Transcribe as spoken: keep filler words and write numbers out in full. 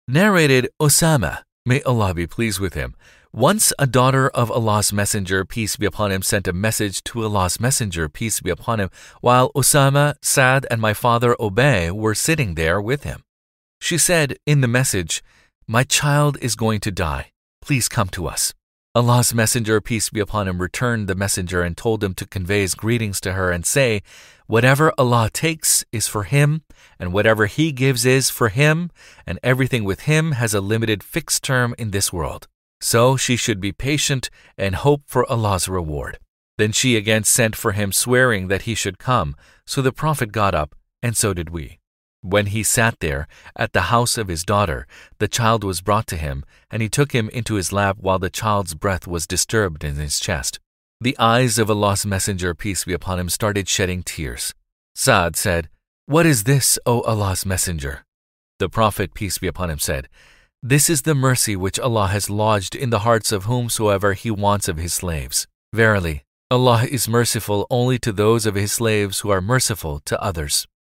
Narrated Osama, may Allah be pleased with him. Once a daughter of Allah's Messenger, peace be upon him, sent a message to Allah's Messenger, peace be upon him, while Osama, Saad, and my father Obey were sitting there with him. She said in the message, "My child is going to die. Please come to us." Allah's Messenger, peace be upon him, returned the messenger and told him to convey his greetings to her and say, "Whatever Allah takes is for him, and whatever He gives is for him, and everything with him has a limited fixed term in this world. So she should be patient and hope for Allah's reward." Then she again sent for him, swearing that he should come. So the Prophet got up, and so did we. When he sat there at the house of his daughter, the child was brought to him, and he took him into his lap while the child's breath was disturbed in his chest. The eyes of Allah's Messenger, peace be upon him, started shedding tears. Saad said, "What is this, O Allah's Messenger?" The Prophet, peace be upon him, said, "This is the mercy which Allah has lodged in the hearts of whomsoever He wants of His slaves. Verily, Allah is merciful only to those of His slaves who are merciful to others."